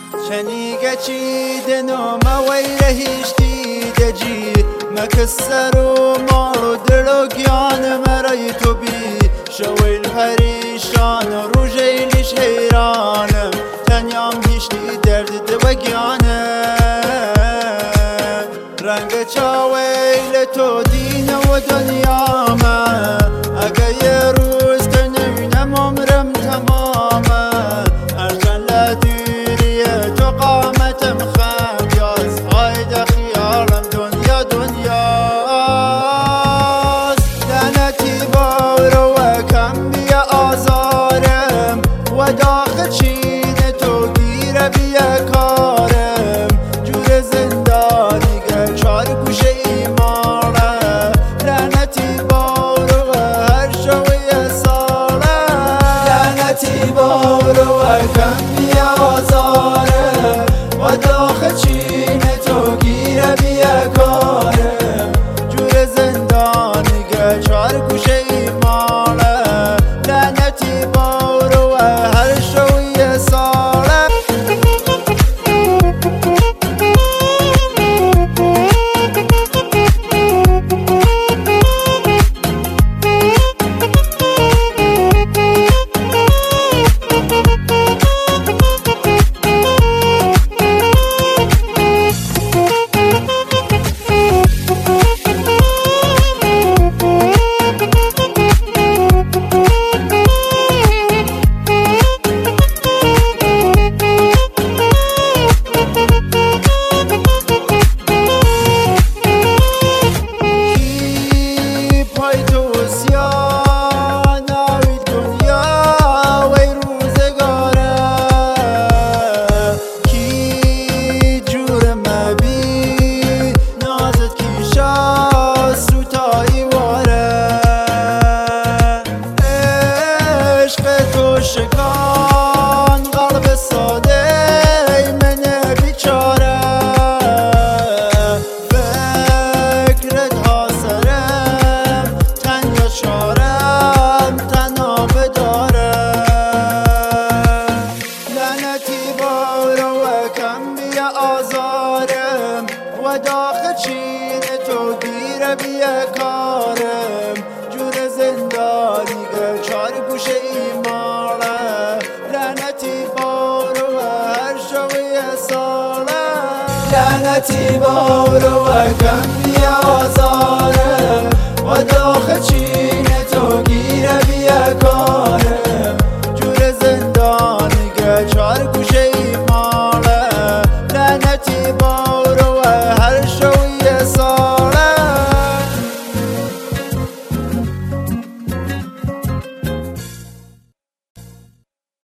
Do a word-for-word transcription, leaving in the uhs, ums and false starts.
شنیگه چی دنوما ویره هیشتی دجی مکسر و مار و دل و گیان مرای تو بی شویل پریشان و روژیلیش حیرانم تنیام هیشتی درد دو گیانه رنگ چاویل تو دین و دنیامه اگه یه روز تو نبینم عمرم تمامه هرچند لدیریه تو قامتم خمیاز هایده خیالم دنیا دنیاست لعنتی بارو و کم بیا آزارم و داخل چین تو گیره بیا کارم جور زندانی گر چار گوشه ایمانه لعنتی بارو و هر شوی ساله لعنتی بارو و کم بیا آزارم و داخل چین تو گیره بیا کارم جور زندانی گر چار گوشه ایمانه لعنتی بارو و هر شوی ساله شکان قلب ساده من بیچاره فکرت حاصرم تنیا شارم تنها بدارم لعنتی بارو و کم بیا آزارم و داخل چین تو گیره بیا کارم جور زندانی گر چار گوشه ایمانه لعنتی بارو و هر شوی ساله لعنتی بارو و کم بیا آزارم و داخل چین